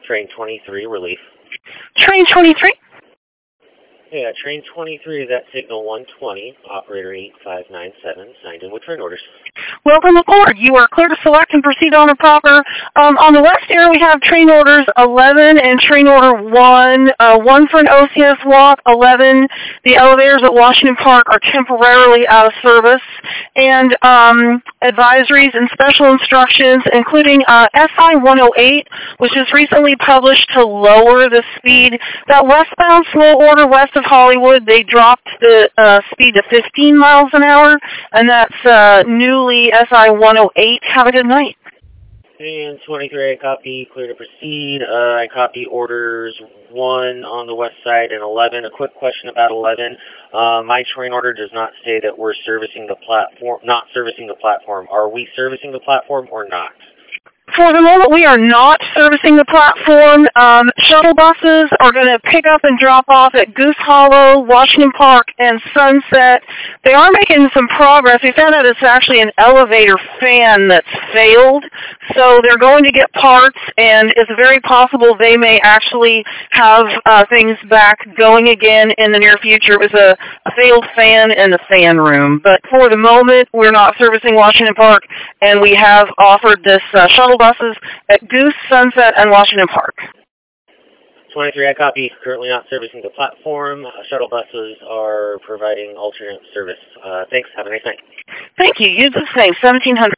Train 23, relief. Train 23? Yeah, Train 23 is at signal 120, operator 8597, signed in with train orders. Welcome aboard. You are clear to select and proceed on a proper. On the west area, we have train orders 11 and train order 1. 1 for an OCS walk, 11. The elevators at Washington Park are temporarily out of service. And advisories and special instructions, including SI 108, which was recently published to lower the speed. That westbound slow order west of Hollywood, they dropped the speed to 15 miles an hour, and that's newly SI 108. Have a good night. And 23, I copy, clear to proceed. I copy orders 1 on the west side and 11. A quick question about 11. My train order does not say that we're servicing the platform, not servicing the platform. Are we servicing the platform or not? For the moment, we are not servicing the platform. Shuttle buses are going to pick up and drop off at Goose Hollow, Washington Park, and Sunset. They are making some progress. We found out it's actually an elevator fan that's failed, so they're going to get parts, and it's very possible they may actually have things back going again in the near future. It was a failed fan in the fan room. But for the moment, we're not servicing Washington Park, and we have offered this shuttle buses at Goose, Sunset, and Washington Park. 23, I copy. Currently not servicing the platform. Shuttle buses are providing alternate service. Thanks. Have a nice night. Thank you. Use the same, 1700.